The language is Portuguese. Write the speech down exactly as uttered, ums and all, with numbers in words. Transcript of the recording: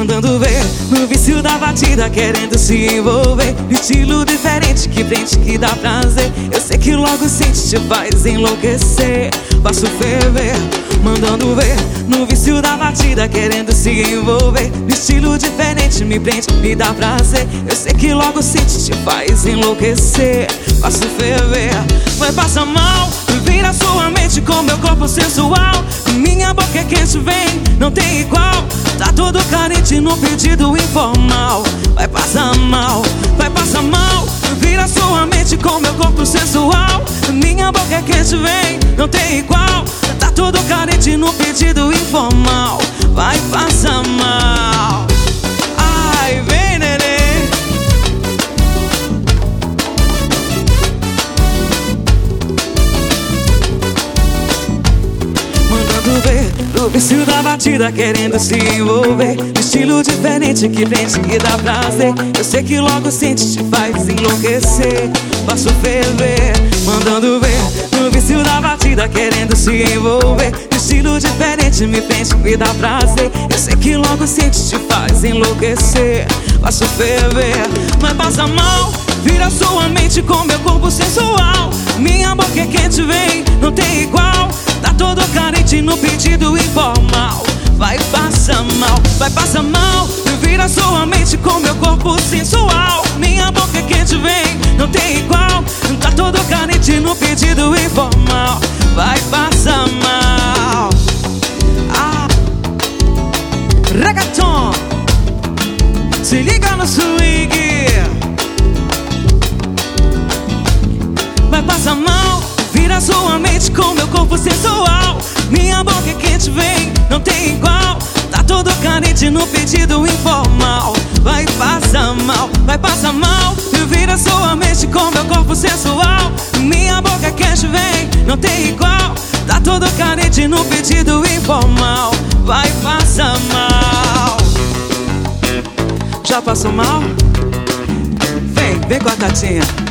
mandando ver no vício da batida, querendo se envolver. Estilo diferente que prende, que dá prazer. Eu sei que logo sente, te faz enlouquecer. Faço ferver, mandando ver no vício da batida, querendo se envolver. Estilo diferente me prende, me dá prazer. Eu sei que logo sente, te faz enlouquecer. Faço ferver, vai passar mal, vira sua mente com meu corpo sensual. Minha boca é quente, vem, não tem igual. Tá todo carente no pedido informal. Vai passar mal, vai passar mal, vira sua mente com meu corpo sensual. Minha boca é quente, vem, não tem igual. Tá todo carente no pedido informal. Vai passar mal. Ai, vem, neném. Mandando ver no vício da batida, querendo se envolver. Estilo diferente que prende, que dá prazer. Eu sei que logo sente, te faz enlouquecer. Faço ferver, mandando ver no vício da batida, querendo se envolver. Estilo diferente me prende, me dá prazer. Eu sei que logo sente, te faz enlouquecer. Faço ferver, mas passa mal, vira sua mente com meu corpo sensual. Minha boca é quente, vem, não tem igual. Tá todo carente no pedido informal. Vai passar mal, vai passar mal, vira sua mente com meu corpo sensual. Minha boca é quente, vem, não tem igual. Tá todo carente no pedido informal. Vai passar mal. Ah, reggaeton, se liga no swing. Vai passar mal, vira sua mente com meu corpo sensual. Minha boca é quente, vem, não tem igual. Tá todo carente no pedido informal. Vai passar mal, vai passar mal, vira sua mente com meu corpo sensual. Minha boca é quente, vem, não tem igual. Tá todo carente no pedido informal. Vai passar mal. Já passou mal? Vem, vem com a Tatinha.